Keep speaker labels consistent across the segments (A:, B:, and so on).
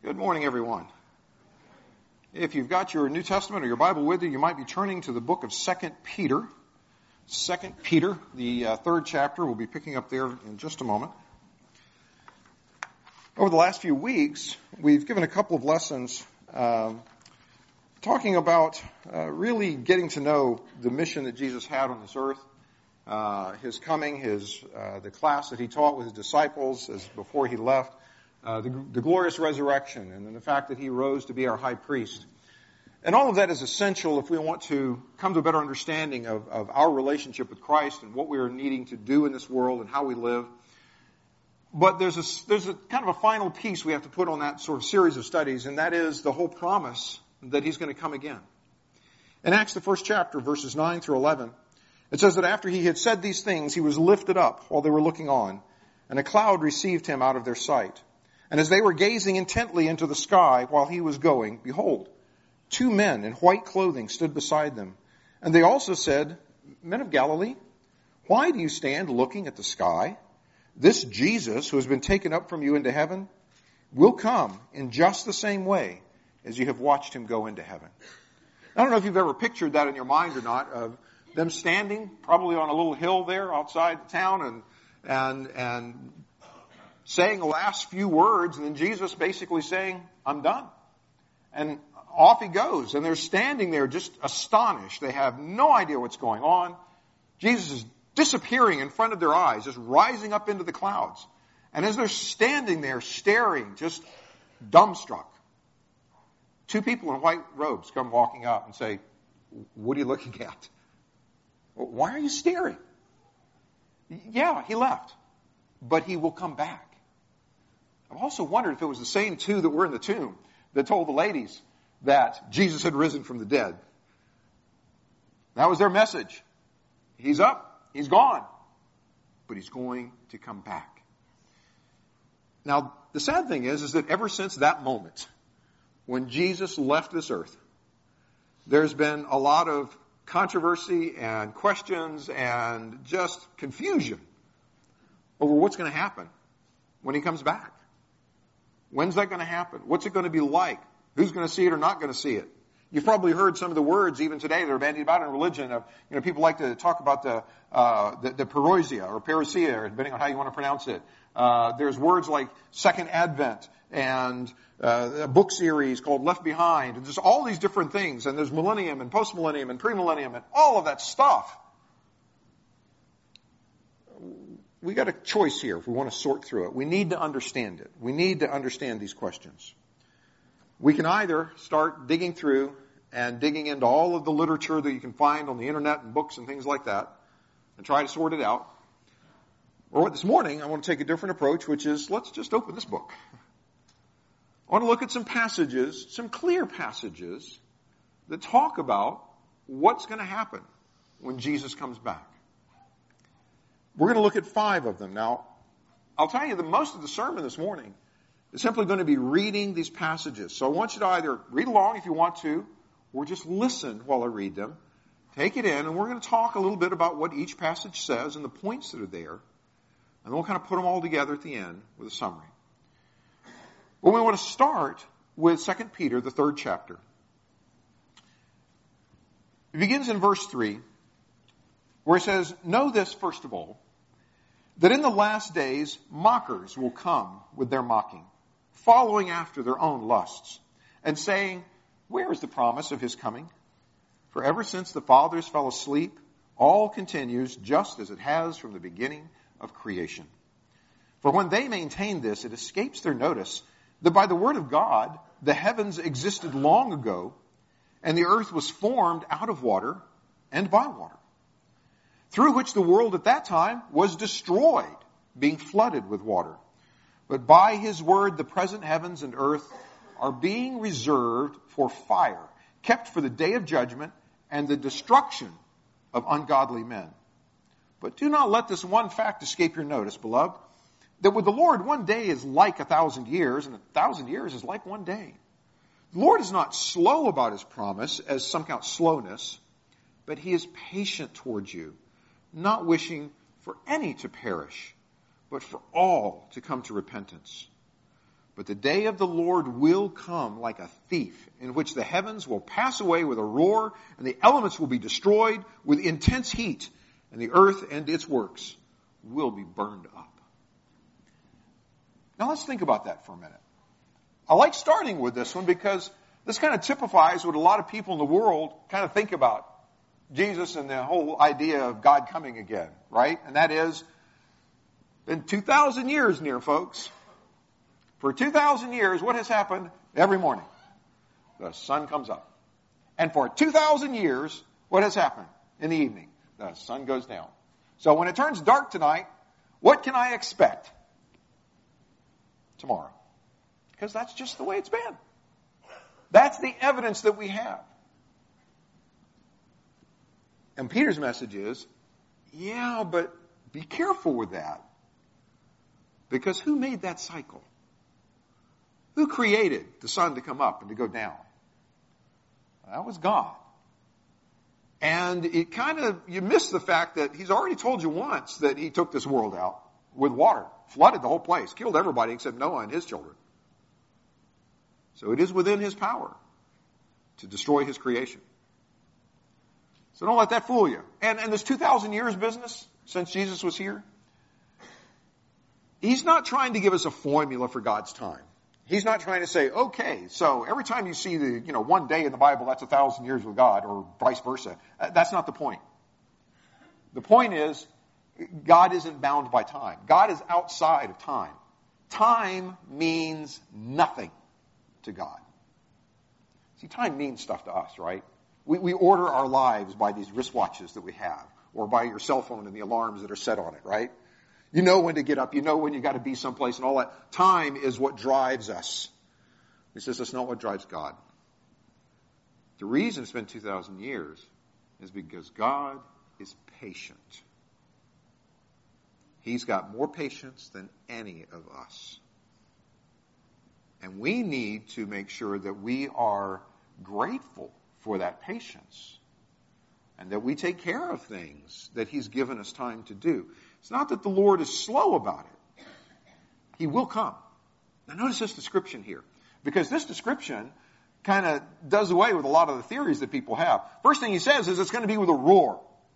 A: Good morning, everyone. If you've got your New Testament or your Bible with you, you might be turning to the book of 2 Peter. 2 Peter, the third chapter. We'll be picking up there in just a moment. Over the last few weeks, we've given a couple of lessons talking about really getting to know the mission that Jesus had on this earth, his coming, the class that he taught with his disciples before he left, the glorious resurrection, and then the fact that he rose to be our high priest. And all of that is essential if we want to come to a better understanding of our relationship with Christ and what we are needing to do in this world and how we live. But there's a kind of a final piece we have to put on that sort of series of studies, and that is the whole promise that he's going to come again. In Acts, the first chapter, verses 9 through 11, it says that after he had said these things, he was lifted up while they were looking on, and a cloud received him out of their sight. And as they were gazing intently into the sky while he was going, behold, two men in white clothing stood beside them. And they also said, Men of Galilee, why do you stand looking at the sky? This Jesus, who has been taken up from you into heaven, will come in just the same way as you have watched him go into heaven. I don't know if you've ever pictured that in your mind or not, of them standing probably on a little hill there outside the town and saying the last few words, and then Jesus basically saying, I'm done. And off he goes. And they're standing there just astonished. They have no idea what's going on. Jesus is disappearing in front of their eyes, just rising up into the clouds. And as they're standing there staring, just dumbstruck, two people in white robes come walking up and say, What are you looking at? Why are you staring? Yeah, he left. But he will come back. I've also wondered if it was the same two that were in the tomb that told the ladies that Jesus had risen from the dead. That was their message. He's up, he's gone, but he's going to come back. Now, the sad thing is that ever since that moment, when Jesus left this earth, there's been a lot of controversy and questions and just confusion over what's going to happen when he comes back. When's that going to happen? What's it going to be like? Who's going to see it or not going to see it? You've probably heard some of the words even today that are bandied about in religion. Of, people like to talk about the parousia or parousia, depending on how you want to pronounce it. There's words like Second Advent and a book series called Left Behind, and just all these different things. And there's millennium and postmillennium and premillennium and all of that stuff. We got a choice here if we want to sort through it. We need to understand it. We need to understand these questions. We can either start digging through and digging into all of the literature that you can find on the internet and books and things like that and try to sort it out. Or this morning, I want to take a different approach, which is let's just open this book. I want to look at some passages, some clear passages that talk about what's going to happen when Jesus comes back. We're going to look at 5 of them. Now, I'll tell you that most of the sermon this morning is simply going to be reading these passages. So I want you to either read along if you want to, or just listen while I read them. Take it in, and we're going to talk a little bit about what each passage says and the points that are there. And then we'll kind of put them all together at the end with a summary. Well, we want to start with 2 Peter, the third chapter. It begins in verse 3, where it says, Know this, first of all, that in the last days mockers will come with their mocking, following after their own lusts, and saying, Where is the promise of his coming? For ever since the fathers fell asleep, all continues just as it has from the beginning of creation. For when they maintain this, it escapes their notice that by the word of God the heavens existed long ago, and the earth was formed out of water and by water, through which the world at that time was destroyed, being flooded with water. But by his word the present heavens and earth are being reserved for fire, kept for the day of judgment and the destruction of ungodly men. But do not let this one fact escape your notice, beloved, that with the Lord 1 day is like 1,000 years, and 1,000 years is like 1 day. The Lord is not slow about his promise, as some count slowness, but he is patient towards you, not wishing for any to perish, but for all to come to repentance. But the day of the Lord will come like a thief, in which the heavens will pass away with a roar, and the elements will be destroyed with intense heat, and the earth and its works will be burned up. Now let's think about that for a minute. I like starting with this one because this kind of typifies what a lot of people in the world kind of think about Jesus and the whole idea of God coming again, right? And that is, been 2,000 years near, folks. For 2,000 years, what has happened every morning? The sun comes up. And for 2,000 years, what has happened in the evening? The sun goes down. So when it turns dark tonight, what can I expect tomorrow? Because that's just the way it's been. That's the evidence that we have. And Peter's message is, yeah, but be careful with that. Because who made that cycle? Who created the sun to come up and to go down? That was God. And it you miss the fact that he's already told you once that he took this world out with water, flooded the whole place, killed everybody except Noah and his children. So it is within his power to destroy his creation. So don't let that fool you. And this 2,000 years business since Jesus was here, he's not trying to give us a formula for God's time. He's not trying to say, okay, so every time you see one day in the Bible, that's 1,000 years with God, or vice versa. That's not the point. The point is, God isn't bound by time. God is outside of time. Time means nothing to God. See, time means stuff to us, right? We order our lives by these wristwatches that we have, or by your cell phone and the alarms that are set on it, right? You know when to get up. You know when you got to be someplace and all that. Time is what drives us. He says that's not what drives God. The reason it's been 2,000 years is because God is patient. He's got more patience than any of us. And we need to make sure that we are grateful for that patience. And that we take care of things that he's given us time to do. It's not that the Lord is slow about it. He will come. Now notice this description here. Because this description kind of does away with a lot of the theories that people have. First thing he says is it's going to be with a roar.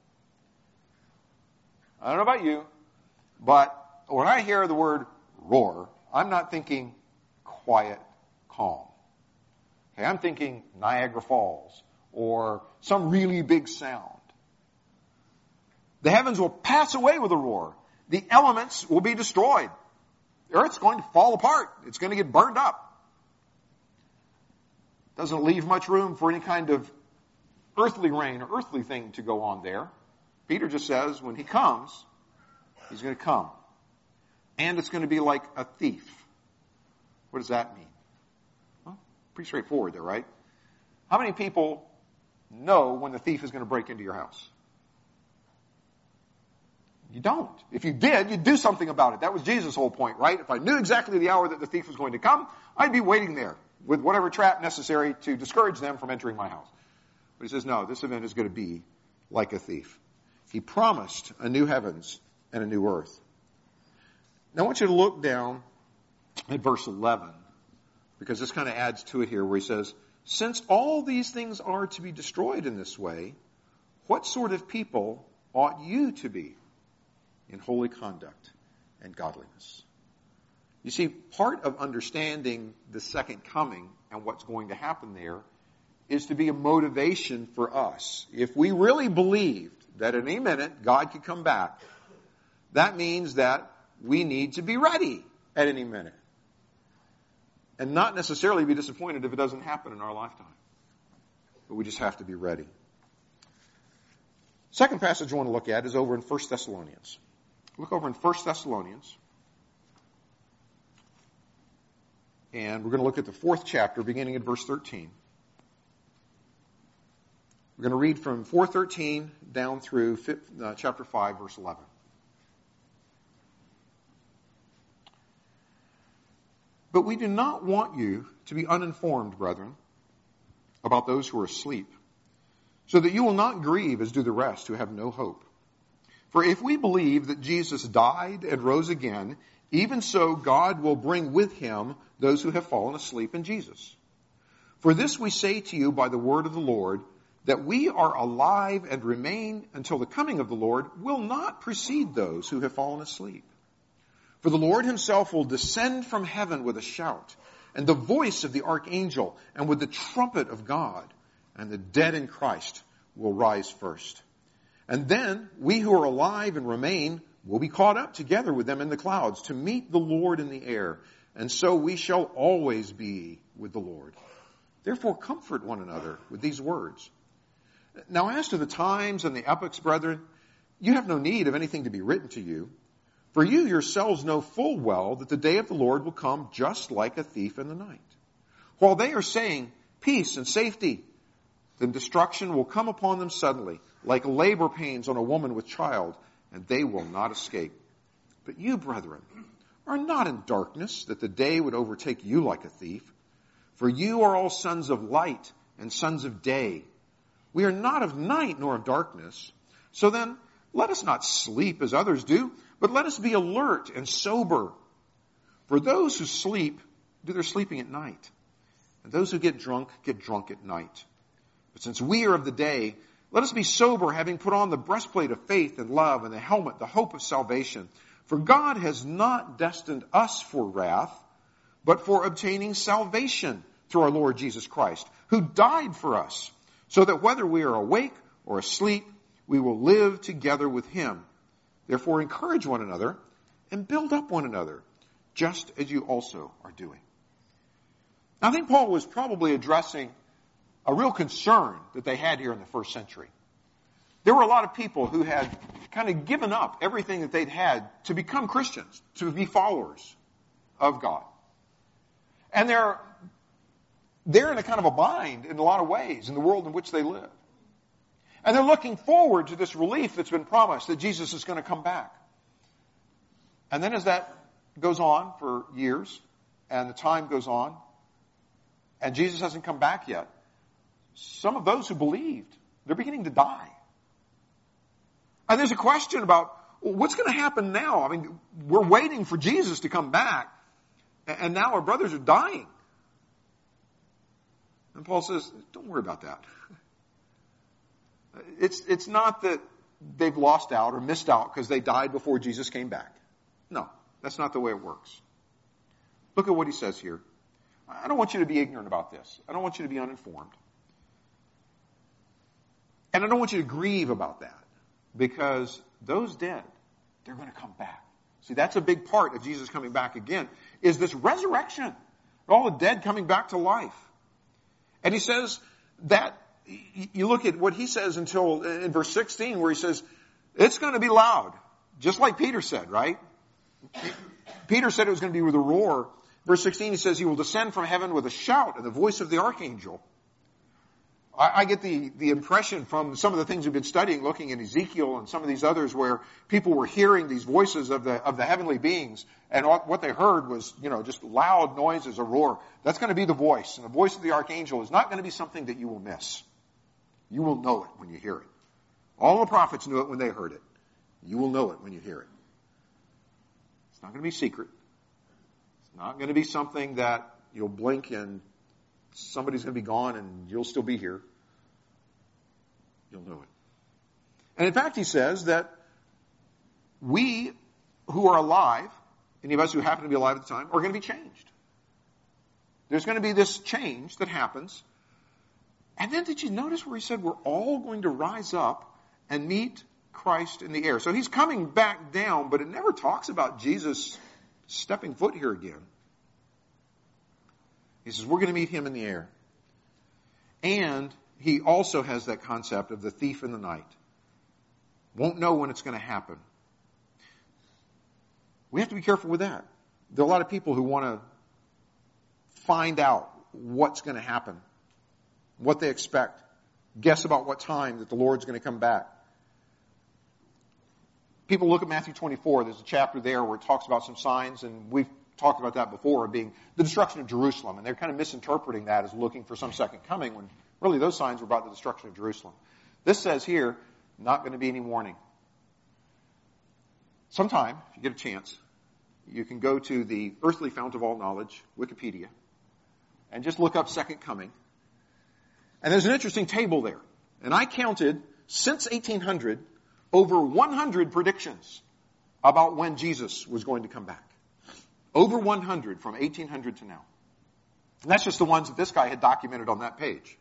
A: I don't know about you, but when I hear the word roar, I'm not thinking quiet, calm. Okay, I'm thinking Niagara Falls or some really big sound. The heavens will pass away with a roar. The elements will be destroyed. The earth's going to fall apart. It's going to get burned up. Doesn't leave much room for any kind of earthly rain or earthly thing to go on there. Peter just says when he comes, he's going to come. And it's going to be like a thief. What does that mean? Well, pretty straightforward there, right? How many people know when the thief is going to break into your house? You don't. If you did, you'd do something about it. That was Jesus' whole point, right? If I knew exactly the hour that the thief was going to come, I'd be waiting there with whatever trap necessary to discourage them from entering my house. But he says, no, this event is going to be like a thief. He promised a new heavens and a new earth. Now I want you to look down at verse 11, because this kind of adds to it here where he says, since all these things are to be destroyed in this way, what sort of people ought you to be in holy conduct and godliness? You see, part of understanding the second coming and what's going to happen there is to be a motivation for us. If we really believed that at any minute God could come back, that means that we need to be ready at any minute. And not necessarily be disappointed if it doesn't happen in our lifetime. But we just have to be ready. Second passage I want to look at is over in 1 Thessalonians. Look over in 1 Thessalonians. And we're going to look at the 4th chapter, beginning at verse 13. We're going to read from 4:13 down through chapter 5, verse 11. But we do not want you to be uninformed, brethren, about those who are asleep, so that you will not grieve as do the rest who have no hope. For if we believe that Jesus died and rose again, even so God will bring with him those who have fallen asleep in Jesus. For this we say to you by the word of the Lord, that we are alive and remain until the coming of the Lord will not precede those who have fallen asleep. For the Lord himself will descend from heaven with a shout, and the voice of the archangel, and with the trumpet of God, and the dead in Christ will rise first. And then we who are alive and remain will be caught up together with them in the clouds to meet the Lord in the air, and so we shall always be with the Lord. Therefore comfort one another with these words. Now as to the times and the epochs, brethren, you have no need of anything to be written to you, for you yourselves know full well that the day of the Lord will come just like a thief in the night. While they are saying peace and safety, then destruction will come upon them suddenly, like labor pains on a woman with child, and they will not escape. But you, brethren, are not in darkness, that the day would overtake you like a thief. For you are all sons of light and sons of day. We are not of night nor of darkness. So then, let us not sleep as others do, but let us be alert and sober. For those who sleep do their sleeping at night, and those who get drunk at night. But since we are of the day, let us be sober, having put on the breastplate of faith and love, and the helmet, the hope of salvation. For God has not destined us for wrath, but for obtaining salvation through our Lord Jesus Christ, who died for us, so that whether we are awake or asleep, we will live together with him. Therefore encourage one another and build up one another, just as you also are doing. I think Paul was probably addressing a real concern that they had here in the first century. There were a lot of people who had kind of given up everything that they'd had to become Christians, to be followers of God. And they're in a kind of a bind in a lot of ways in the world in which they live. And they're looking forward to this relief that's been promised, that Jesus is going to come back. And then as that goes on for years, and the time goes on, and Jesus hasn't come back yet, some of those who believed, they're beginning to die. And there's a question about, well, what's going to happen now? I mean, we're waiting for Jesus to come back, and now our brothers are dying. And Paul says, don't worry about that. It's not that they've lost out or missed out because they died before Jesus came back. No, that's not the way it works. Look at what he says here. I don't want you to be ignorant about this. I don't want you to be uninformed. And I don't want you to grieve about that, because those dead, they're going to come back. See, that's a big part of Jesus coming back again, is this resurrection. All the dead coming back to life. And he says that, you look at what he says until in verse 16, where he says, it's going to be loud. Just like Peter said, right? Peter said it was going to be with a roar. Verse 16, he says, he will descend from heaven with a shout and the voice of the archangel. I get the impression from some of the things we've been studying, looking at Ezekiel and some of these others, where people were hearing these voices of the heavenly beings, and what they heard was, just loud noises, a roar. That's going to be the voice, and the voice of the archangel is not going to be something that you will miss. You will know it when you hear it. All the prophets knew it when they heard it. You will know it when you hear it. It's not going to be secret. It's not going to be something that you'll blink and somebody's going to be gone and you'll still be here. You'll know it. And in fact, he says that we who are alive, any of us who happen to be alive at the time, are going to be changed. There's going to be this change that happens. And then did you notice where he said we're all going to rise up and meet Christ in the air? So he's coming back down, but it never talks about Jesus stepping foot here again. He says we're going to meet him in the air. And he also has that concept of the thief in the night. Won't know when it's going to happen. We have to be careful with that. There are a lot of people who want to find out what's going to happen, what they expect, guess about what time that the Lord's going to come back. People look at Matthew 24. There's a chapter there where it talks about some signs, and we've talked about that before, being the destruction of Jerusalem. And they're kind of misinterpreting that as looking for some second coming, when really those signs were about the destruction of Jerusalem. This says here, not going to be any warning. Sometime, if you get a chance, you can go to the earthly fount of all knowledge, Wikipedia, and just look up Second Coming. And there's an interesting table there. And I counted, since 1800, over 100 predictions about when Jesus was going to come back. Over 100 from 1800 to now. And that's just the ones that this guy had documented on that page.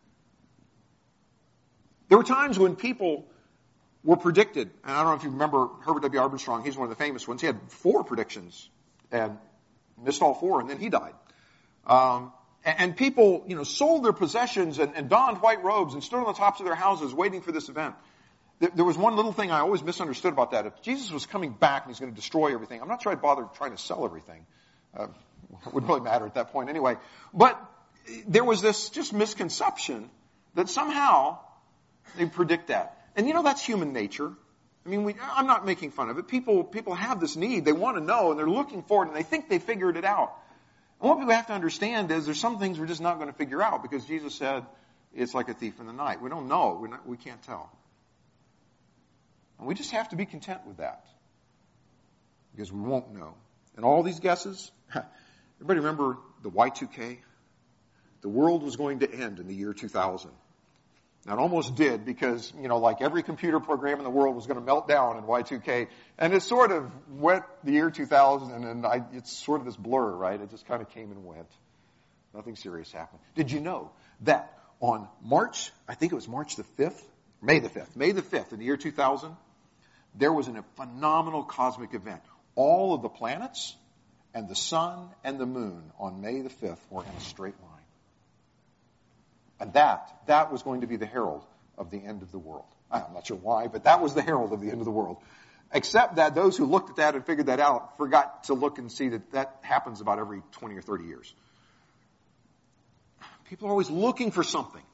A: There were times when people were predicted, and I don't know if you remember Herbert W. Armstrong, he's one of the famous ones. He had 4 predictions and missed all 4, and then he died. And people, sold their possessions and donned white robes and stood on the tops of their houses waiting for this event. There was one little thing I always misunderstood about that. If Jesus was coming back and he's going to destroy everything, I'm not sure I'd bother trying to sell everything. It wouldn't really matter at that point anyway. But there was this just misconception that somehow they predict that. And that's human nature. I mean, I'm not making fun of it. People have this need. They want to know, and they're looking for it, and they think they figured it out. And what people have to understand is there's some things we're just not going to figure out because Jesus said it's like a thief in the night. We don't know. We can't tell. And we just have to be content with that because we won't know. And all these guesses, everybody remember the Y2K? The world was going to end in the year 2000. Now, it almost did because, like every computer program in the world was going to melt down in Y2K. And it sort of went the year 2000, and it's sort of this blur, right? It just kind of came and went. Nothing serious happened. Did you know that on I think it was May the 5th in the year 2000, there was a phenomenal cosmic event. All of the planets and the sun and the moon on May the 5th were in a straight line. And that was going to be the herald of the end of the world. I'm not sure why, but that was the herald of the end of the world. Except that those who looked at that and figured that out forgot to look and see that happens about every 20 or 30 years. People are always looking for something.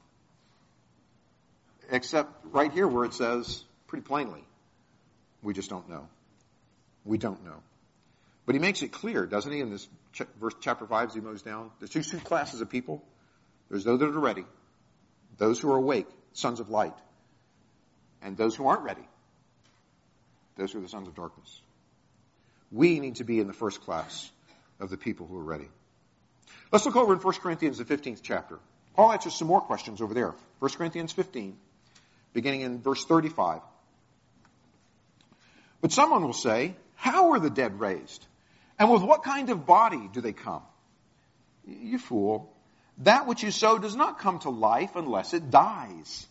A: Except right here where it says pretty plainly, we just don't know. We don't know. But he makes it clear, doesn't he, in this verse, chapter 5 as he moves down? There's two classes of people. There's those that are ready, those who are awake, sons of light, and those who aren't ready, those who are the sons of darkness. We need to be in the first class of the people who are ready. Let's look over in 1 Corinthians, the 15th chapter. Paul answers some more questions over there. 1 Corinthians 15, beginning in verse 35. But someone will say, how are the dead raised? And with what kind of body do they come? You fool. That which you sow does not come to life unless it dies.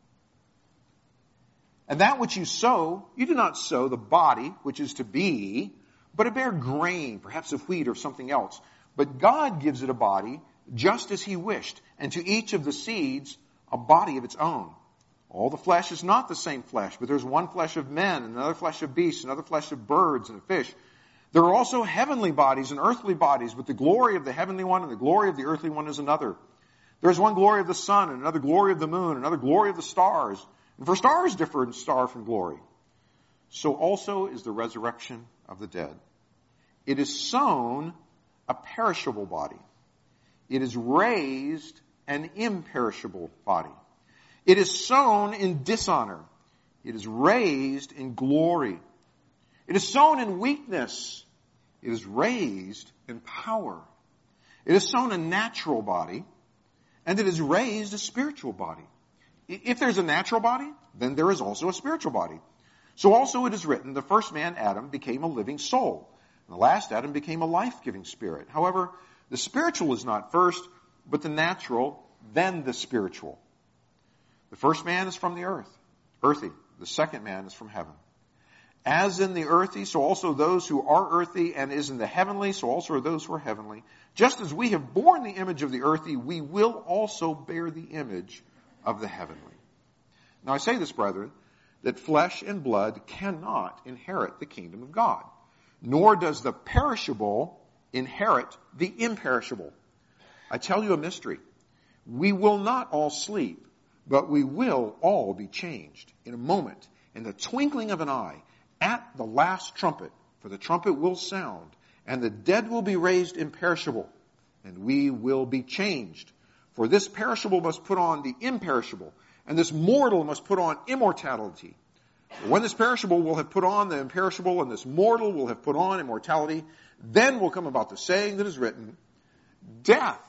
A: And that which you sow, you do not sow the body, which is to be, but a bare grain, perhaps of wheat or something else. But God gives it a body just as he wished, and to each of the seeds a body of its own. All the flesh is not the same flesh, but there's one flesh of men, and another flesh of beasts, another flesh of birds and of fish. There are also heavenly bodies and earthly bodies, but the glory of the heavenly one and the glory of the earthly one is another. There is one glory of the sun, and another glory of the moon, another glory of the stars. And for stars differ in star from glory. So also is the resurrection of the dead. It is sown a perishable body. It is raised an imperishable body. It is sown in dishonor. It is raised in glory. It is sown in weakness. It is raised in power. It is sown a natural body, and it is raised a spiritual body. If there's a natural body, then there is also a spiritual body. So also it is written, the first man, Adam, became a living soul. And the last Adam became a life-giving spirit. However, the spiritual is not first, but the natural, then the spiritual. The first man is from the earthy. The second man is from heaven. As in the earthy, so also those who are earthy, and is in the heavenly, so also are those who are heavenly. Just as we have borne the image of the earthy, we will also bear the image of the heavenly. Now I say this, brethren, that flesh and blood cannot inherit the kingdom of God, nor does the perishable inherit the imperishable. I tell you a mystery. We will not all sleep, but we will all be changed in a moment, in the twinkling of an eye, at the last trumpet. For the trumpet will sound, and the dead will be raised imperishable, and we will be changed. For this perishable must put on the imperishable, and this mortal must put on immortality. When this perishable will have put on the imperishable, and this mortal will have put on immortality, then will come about the saying that is written, death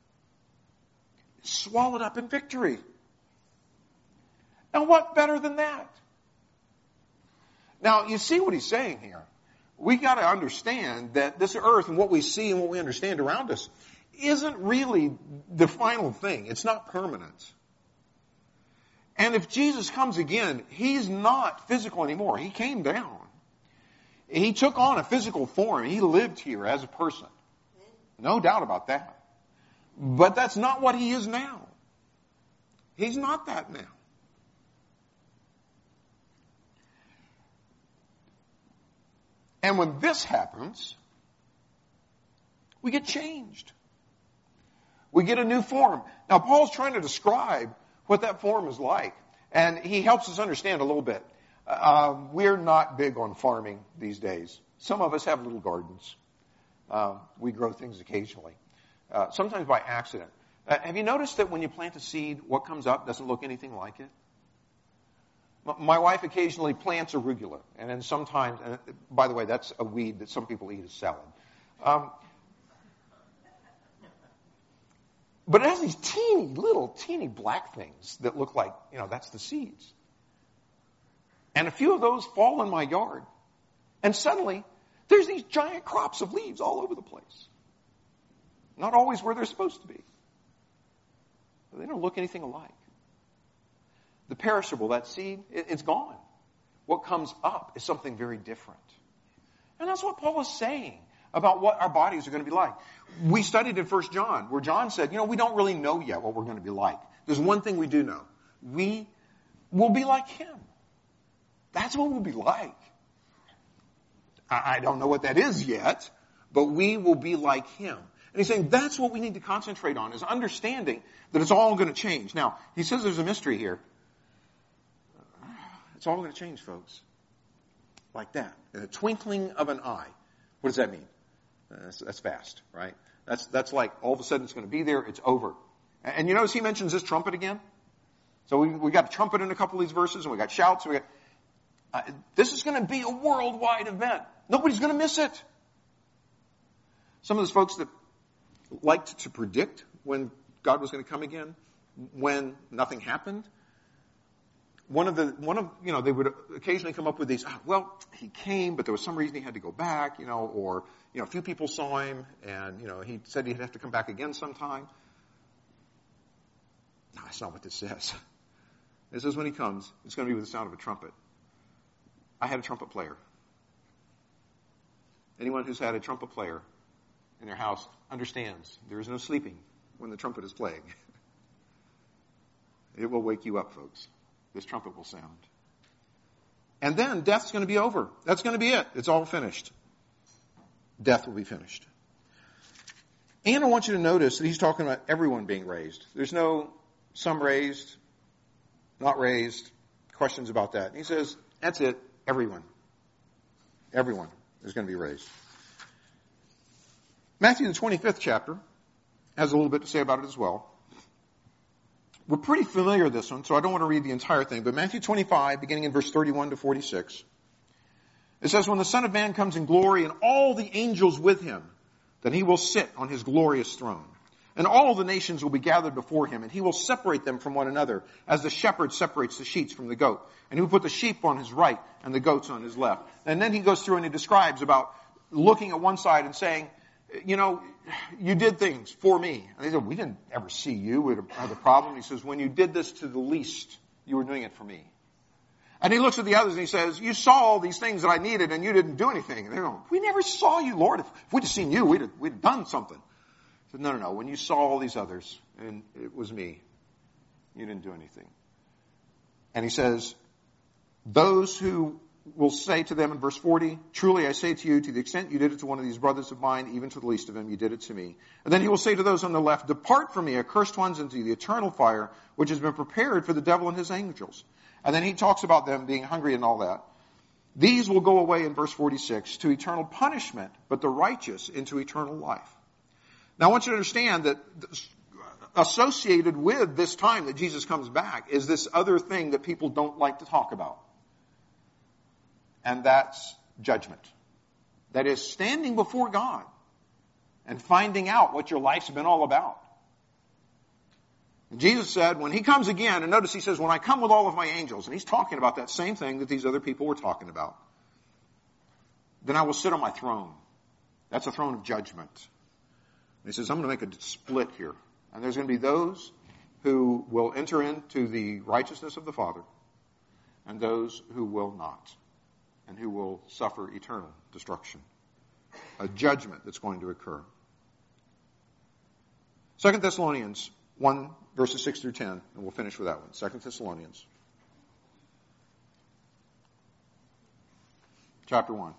A: is swallowed up in victory. And what better than that? Now, you see what he's saying here. We got to understand that this earth and what we see and what we understand around us isn't really the final thing. It's not permanent. And if Jesus comes again, he's not physical anymore. He came down. He took on a physical form. He lived here as a person. No doubt about that. But that's not what he is now. He's not that now. And when this happens, we get changed. We get a new form. Now, Paul's trying to describe what that form is like. And he helps us understand a little bit. We're not big on farming these days. Some of us have little gardens. We grow things occasionally. Sometimes by accident. Have you noticed that when you plant a seed, what comes up doesn't look anything like it? My wife occasionally plants arugula. And then sometimes, by the way, that's a weed that some people eat as salad. But it has these teeny black things that look like, that's the seeds. And a few of those fall in my yard. And suddenly, there's these giant crops of leaves all over the place. Not always where they're supposed to be. They don't look anything alike. The perishable, that seed, it's gone. What comes up is something very different. And that's what Paul is saying about what our bodies are going to be like. We studied in 1 John, where John said, we don't really know yet what we're going to be like. There's one thing we do know. We will be like him. That's what we'll be like. I don't know what that is yet, but we will be like him. And he's saying that's what we need to concentrate on, is understanding that it's all going to change. Now, he says there's a mystery here. It's all going to change, folks. Like that. In a twinkling of an eye. What does that mean? That's fast, right? That's like all of a sudden it's going to be there, it's over. And you notice he mentions this trumpet again? So we got a trumpet in a couple of these verses, and we got shouts. This is going to be a worldwide event. Nobody's going to miss it. Some of those folks that liked to predict when God was going to come again, when nothing happened, they would occasionally come up with these, he came, but there was some reason he had to go back, or a few people saw him, and, he said he'd have to come back again sometime. No, that's not what this says. It says when he comes, it's going to be with the sound of a trumpet. I had a trumpet player. Anyone who's had a trumpet player in their house understands there is no sleeping when the trumpet is playing. It will wake you up, folks. This trumpet will sound. And then death's going to be over. That's going to be it. It's all finished. Death will be finished. And I want you to notice that he's talking about everyone being raised. There's no some raised, not raised, questions about that. And he says, that's it. Everyone. Everyone is going to be raised. Matthew, the 25th chapter, has a little bit to say about it as well. We're pretty familiar with this one, so I don't want to read the entire thing. But Matthew 25, beginning in verse 31 to 46, it says, when the Son of Man comes in glory and all the angels with him, then he will sit on his glorious throne. And all the nations will be gathered before him, and he will separate them from one another, as the shepherd separates the sheep from the goat. And he will put the sheep on his right and the goats on his left. And then he goes through and he describes about looking at one side and saying, you did things for me. And they said, we didn't ever see you. We had a problem. He says, when you did this to the least, you were doing it for me. And he looks at the others and he says, you saw all these things that I needed and you didn't do anything. And they go, we never saw you, Lord. If we'd have seen you, we'd have done something. He said, no. When you saw all these others, and it was me, you didn't do anything. And he says, those who will say to them in verse 40, truly I say to you, to the extent you did it to one of these brothers of mine, even to the least of them, you did it to me. And then he will say to those on the left, depart from me, accursed ones, into the eternal fire, which has been prepared for the devil and his angels. And then he talks about them being hungry and all that. These will go away in verse 46 to eternal punishment, but the righteous into eternal life. Now I want you to understand that associated with this time that Jesus comes back is this other thing that people don't like to talk about. and that's judgment. That is standing before God and finding out what your life's been all about. And Jesus said, when he comes again, and notice he says, when I come with all of my angels, and he's talking about that same thing that these other people were talking about, then I will sit on my throne. That's a throne of judgment. And he says, I'm going to make a split here. And there's going to be those who will enter into the righteousness of the Father, and those who will not, and who will suffer eternal destruction. A judgment that's going to occur. 2 Thessalonians 1, verses 6 through 10, and we'll finish with that one. 2 Thessalonians, chapter 1.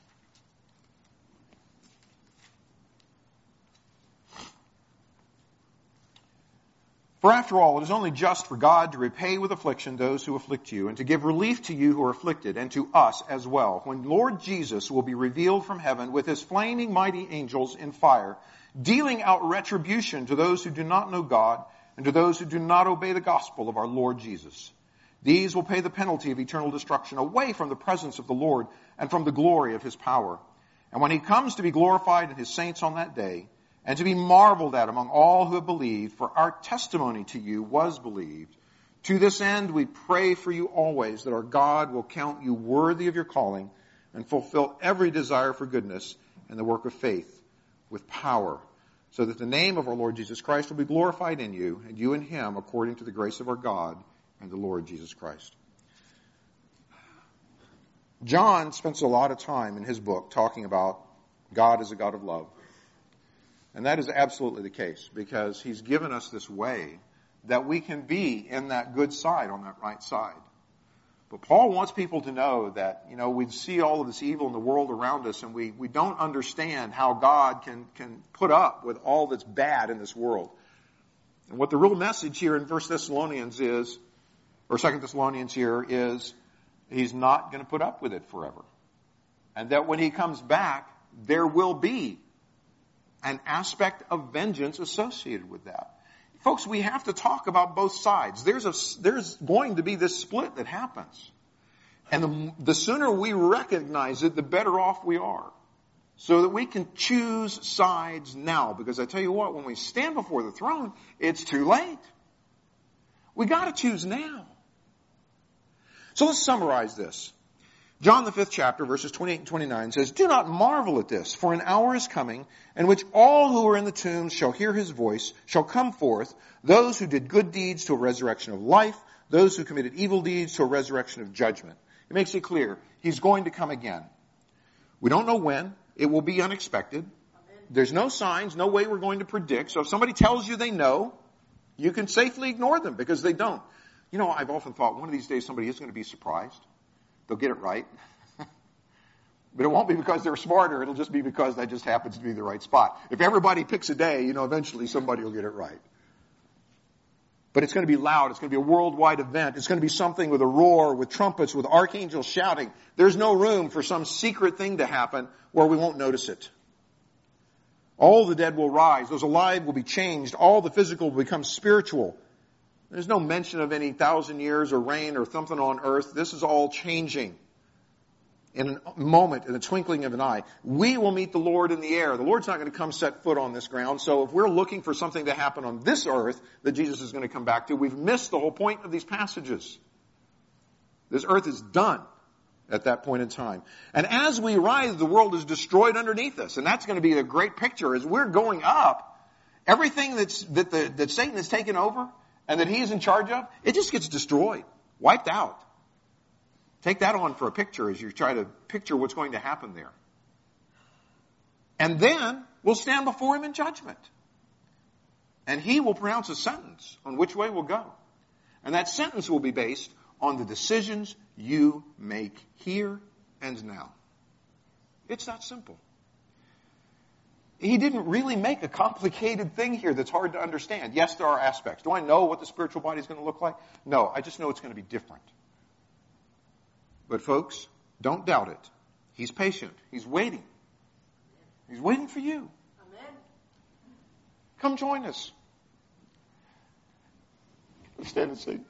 A: For after all, it is only just for God to repay with affliction those who afflict you, and to give relief to you who are afflicted, and to us as well, when Lord Jesus will be revealed from heaven with his flaming mighty angels in fire, dealing out retribution to those who do not know God, and to those who do not obey the gospel of our Lord Jesus. These will pay the penalty of eternal destruction away from the presence of the Lord and from the glory of his power. And when he comes to be glorified in his saints on that day, and to be marveled at among all who have believed, for our testimony to you was believed. To this end we pray for you always, that our God will count you worthy of your calling, and fulfill every desire for goodness and the work of faith with power, so that the name of our Lord Jesus Christ will be glorified in you, and you in him, according to the grace of our God and the Lord Jesus Christ. John spends a lot of time in his book talking about God as a God of love. And that is absolutely the case, because he's given us this way that we can be in that good side, on that right side. But Paul wants people to know that, we see all of this evil in the world around us, and we don't understand how God can put up with all that's bad in this world. And what the real message here in 1 Thessalonians is, or 2 Thessalonians here is, he's not going to put up with it forever. And that when he comes back, there will be an aspect of vengeance associated with that. Folks, we have to talk about both sides. There's going to be this split that happens. And the sooner we recognize it, the better off we are. So that we can choose sides now. Because I tell you what, when we stand before the throne, it's too late. We got to choose now. So let's summarize this. John, the 5th chapter, verses 28 and 29 says, Do not marvel at this, for an hour is coming in which all who are in the tombs shall hear his voice, shall come forth, those who did good deeds to a resurrection of life, those who committed evil deeds to a resurrection of judgment. It makes it clear. He's going to come again. We don't know when. It will be unexpected. There's no signs, no way we're going to predict. So if somebody tells you they know, you can safely ignore them because they don't. I've often thought one of these days somebody is going to be surprised. They'll get it right. But it won't be because they're smarter. It'll just be because that just happens to be the right spot. If everybody picks a day, eventually somebody will get it right. But it's going to be loud. It's going to be a worldwide event. It's going to be something with a roar, with trumpets, with archangels shouting. There's no room for some secret thing to happen where we won't notice it. All the dead will rise. Those alive will be changed. All the physical will become spiritual. There's no mention of any 1,000 years or reign or something on earth. This is all changing in a moment, in the twinkling of an eye. We will meet the Lord in the air. The Lord's not going to come set foot on this ground. So if we're looking for something to happen on this earth that Jesus is going to come back to, we've missed the whole point of these passages. This earth is done at that point in time. And as we rise, the world is destroyed underneath us. And that's going to be a great picture. As we're going up, everything that Satan has taken over, and that he's in charge of, it just gets destroyed, wiped out. Take that on for a picture as you try to picture what's going to happen there. And then we'll stand before him in judgment. And he will pronounce a sentence on which way we'll go. And that sentence will be based on the decisions you make here and now. It's that simple. He didn't really make a complicated thing here that's hard to understand. Yes, there are aspects. Do I know what the spiritual body is going to look like? No, I just know it's going to be different. But folks, don't doubt it. He's patient. He's waiting. He's waiting for you. Amen. Come join us. Let's stand and sing.